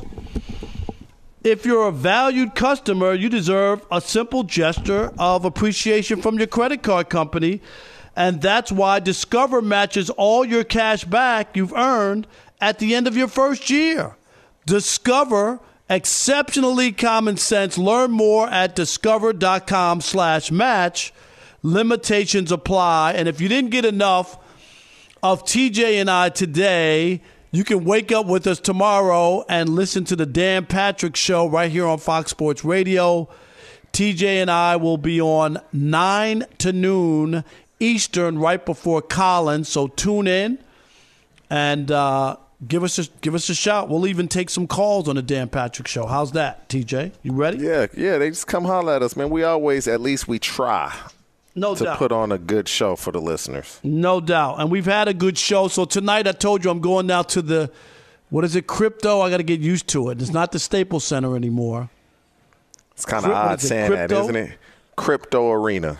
If you're a valued customer, you deserve a simple gesture of appreciation from your credit card company. And that's why Discover matches all your cash back you've earned at the end of your first year. Discover, exceptionally common sense. Learn more at discover.com slash match. Limitations apply. And if you didn't get enough of T J and I today, you can wake up with us tomorrow and listen to the Dan Patrick Show right here on Fox Sports Radio. T J and I will be on nine to noon Eastern right before Collins. So tune in and uh, give us a, give us a shout. We'll even take some calls on the Dan Patrick Show. How's that, T J? You ready? Yeah, yeah. They just come holler at us, man. We always, at least we try. No to doubt. put on a good show for the listeners. No doubt. And we've had a good show. So tonight I told you I'm going now to the, what is it, crypto? I got to get used to it. It's not the Staples Center anymore. It's kind of Crypt, odd saying crypto? that, isn't it? Crypto Arena.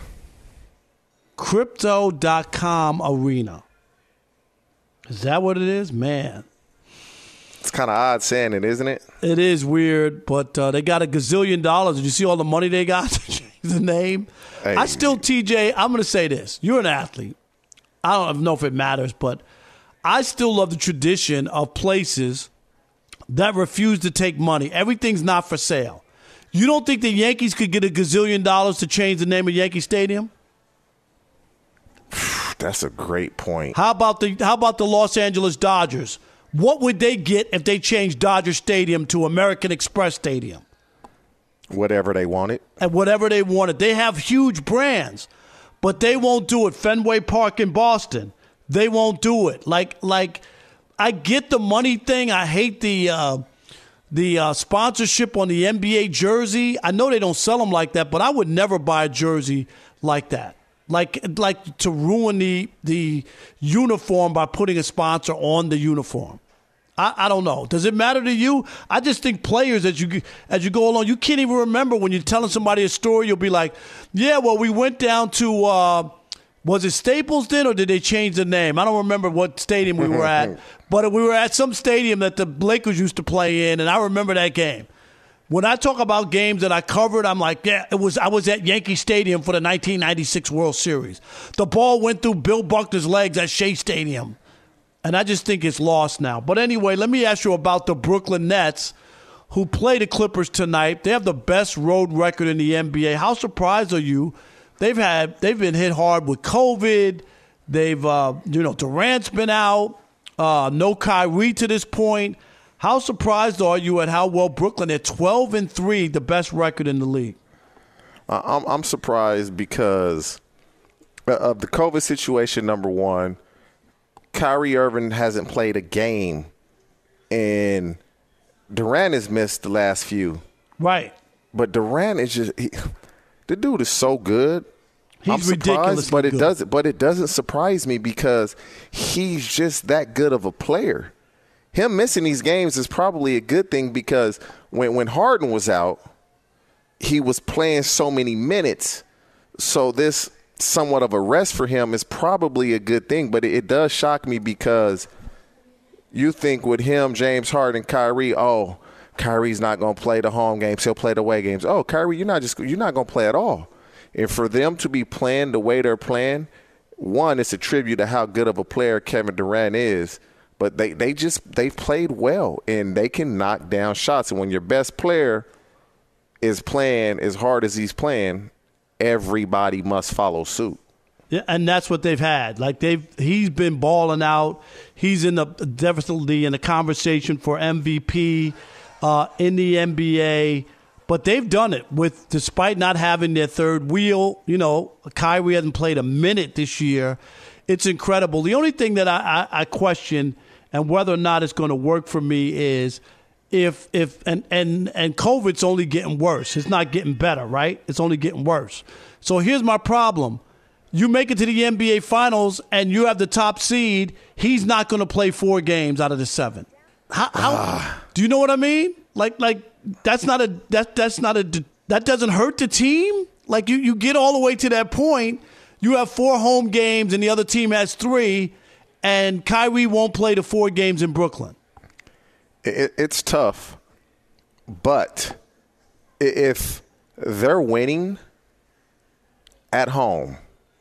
Crypto dot com Arena. Is that what it is? Man. It's kind of odd saying it, isn't it? It is weird, but uh, they got a gazillion dollars. Did you see all the money they got to change the name? Hey. I still, T J, I'm going to say this. You're an athlete. I don't know if it matters, but I still love the tradition of places that refuse to take money. Everything's not for sale. You don't think the Yankees could get a gazillion dollars to change the name of Yankee Stadium? That's a great point. How about the How about the Los Angeles Dodgers? What would they get if they changed Dodger Stadium to American Express Stadium? Whatever they wanted. And whatever they wanted. They have huge brands, but they won't do it. Fenway Park in Boston, they won't do it. Like, like I get the money thing. I hate the uh, the uh, sponsorship on the N B A jersey. I know they don't sell them like that, but I would never buy a jersey like that. Like, like to ruin the the uniform by putting a sponsor on the uniform. I, I don't know. Does it matter to you? I just think players, as you as you go along, you can't even remember when you're telling somebody a story. You'll be like, "Yeah, well, we went down to uh, was it Staples then, or did they change the name? I don't remember what stadium we were at, but we were at some stadium that the Lakers used to play in, and I remember that game." When I talk about games that I covered, I'm like, yeah, it was. I was at Yankee Stadium for the nineteen ninety-six World Series. The ball went through Bill Buckner's legs at Shea Stadium. And I just think it's lost now. But anyway, let me ask you about the Brooklyn Nets, who play the Clippers tonight. They have the best road record in the N B A. How surprised are you? They've had they've been hit hard with COVID. They've uh, you know Durant's been out. Uh, no Kyrie to this point. How surprised are you at how well Brooklyn? They're twelve and three, the best record in the league. Uh, I'm I'm surprised because of the COVID situation. Number one. Kyrie Irving hasn't played a game, and Durant has missed the last few. Right. But Durant is just he, the dude is so good. He's I'm surprised, but it good. doesn't. But it doesn't surprise me because he's just that good of a player. Him missing these games is probably a good thing because when when Harden was out, he was playing so many minutes. So this. Somewhat of a rest for him is probably a good thing, but it, it does shock me because you think with him, James Harden, Kyrie, oh, Kyrie's not going to play the home games. He'll play the away games. Oh, Kyrie, you're not just you're not going to play at all. And for them to be playing the way they're playing, one, it's a tribute to how good of a player Kevin Durant is. But they, they just they've played well and they can knock down shots. And when your best player is playing as hard as he's playing, everybody must follow suit. Yeah, and that's what they've had. Like they've, he's been balling out. He's in the definitely in the conversation for M V P uh, in the N B A. But they've done it with, despite not having their third wheel. You know, Kyrie hasn't played a minute this year. It's incredible. The only thing that I, I, I question and whether or not it's going to work for me is. If if and, and and COVID's only getting worse. It's not getting better, right? It's only getting worse. So here's my problem. You make it to the N B A Finals and you have the top seed, he's not going to play four games out of the seven. How, how do you know what I mean? Like like that's not a that that's not a that doesn't hurt the team? Like you you get all the way to that point, you have four home games and the other team has three, and Kyrie won't play the four games in Brooklyn. It, it's tough, but if they're winning at home,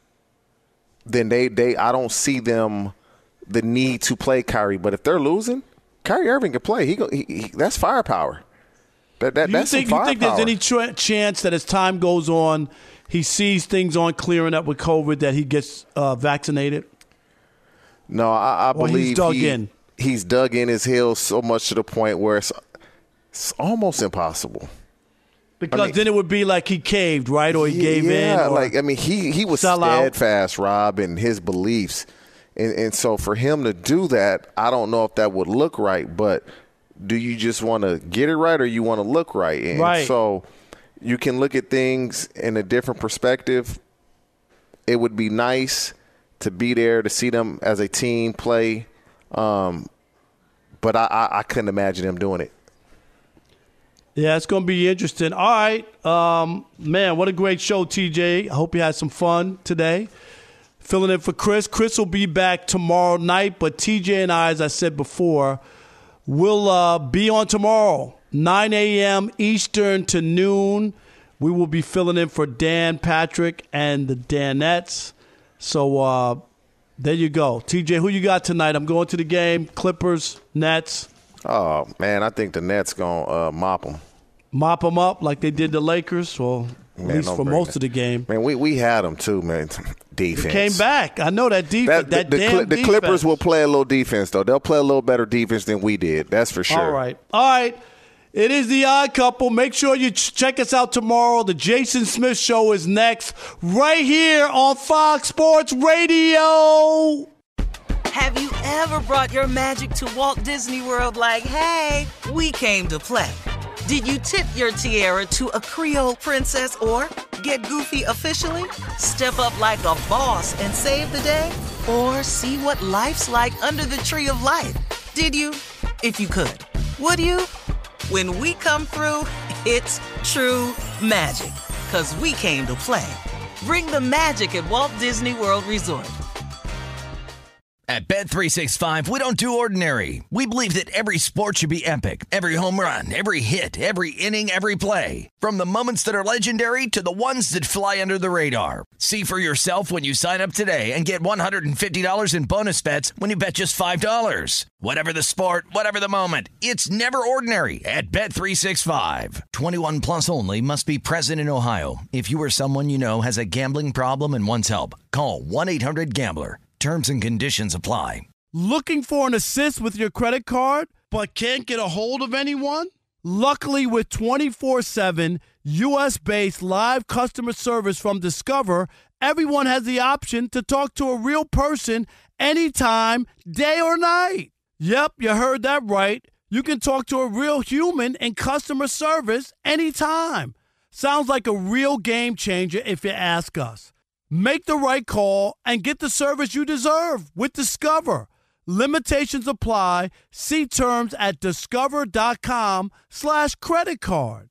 then they, they I don't see them the need to play Kyrie. But if they're losing, Kyrie Irving can play. He, go, he, he that's firepower. That that do you that's think, some you firepower. think there's any tra- chance that as time goes on, he sees things on clearing up with COVID that he gets uh, vaccinated? No, I, I or believe he's dug he, in. He's dug in his heels so much to the point where it's, it's almost impossible. Because I mean, then it would be like he caved, right? Or he yeah, gave in. Yeah, or like, I mean, he, he was steadfast, Rob, in his beliefs. And, and so for him to do that, I don't know if that would look right, but do you just want to get it right or you want to look right? And right. So you can look at things in a different perspective. It would be nice to be there, to see them as a team play. Um, but I, I, I couldn't imagine him doing it. Yeah, it's going to be interesting. All right. Um, man, what a great show, T J. I hope you had some fun today. Filling in for Chris. Chris will be back tomorrow night, but T J and I, as I said before, will uh, be on tomorrow, nine a.m. Eastern to noon. We will be filling in for Dan Patrick and the Danettes. So, uh, there you go. T J, who you got tonight? I'm going to the game. Clippers, Nets. Oh, man, I think the Nets going to uh, mop them. Mop them up like they did the Lakers? Well, at man, least for most it. of the game. Man, we, we had them too, man. defense. It came back. I know that defense. That, that the, damn the, the defense. Clippers will play a little defense, though. They'll play a little better defense than we did. That's for sure. All right. All right. It is The Odd Couple. Make sure you ch- check us out tomorrow. The Jason Smith Show is next, right here on Fox Sports Radio. Have you ever brought your magic to Walt Disney World like, hey, we came to play? Did you tip your tiara to a Creole princess or get goofy officially? Step up like a boss and save the day? Or see what life's like under the tree of life? Did you? If you could. Would you? When we come through, it's true magic. 'Cause we came to play. Bring the magic at Walt Disney World Resort. At Bet three sixty-five, we don't do ordinary. We believe that every sport should be epic. Every home run, every hit, every inning, every play. From the moments that are legendary to the ones that fly under the radar. See for yourself when you sign up today and get one hundred fifty dollars in bonus bets when you bet just five dollars. Whatever the sport, whatever the moment, it's never ordinary at Bet three sixty-five. twenty-one plus only. Must be present in Ohio. If you or someone you know has a gambling problem and wants help, call one eight hundred gambler. Terms and conditions apply. Looking for an assist with your credit card, but can't get a hold of anyone? Luckily, with twenty-four seven U S-based live customer service from Discover, everyone has the option to talk to a real person anytime, day or night. Yep, you heard that right. You can talk to a real human in customer service anytime. Sounds like a real game changer if you ask us. Make the right call and get the service you deserve with Discover. Limitations apply. See terms at discover.com slash credit card.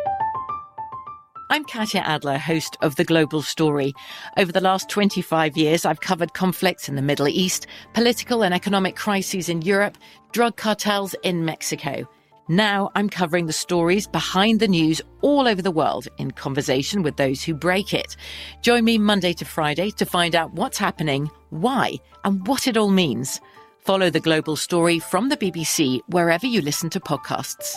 I'm Katya Adler, host of The Global Story. Over the last twenty-five years, I've covered conflicts in the Middle East, political and economic crises in Europe, drug cartels in Mexico. Now I'm covering the stories behind the news all over the world in conversation with those who break it. Join me Monday to Friday to find out what's happening, why, and what it all means. Follow The Global Story from the B B C wherever you listen to podcasts.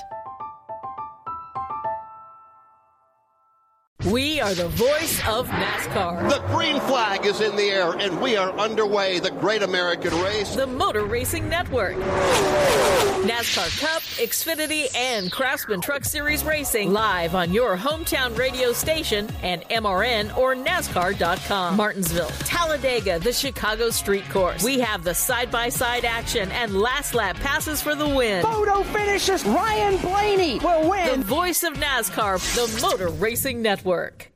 We are the voice of NASCAR. The green flag is in the air, and we are underway. The Great American Race. The Motor Racing Network. NASCAR Cup, Xfinity, and Craftsman Truck Series Racing live on your hometown radio station and M R N or NASCAR dot com. Martinsville, Talladega, the Chicago Street Course. We have the side-by-side action and last lap passes for the win. Photo finishes. Ryan Blaney will win. The voice of NASCAR, the Motor Racing Network.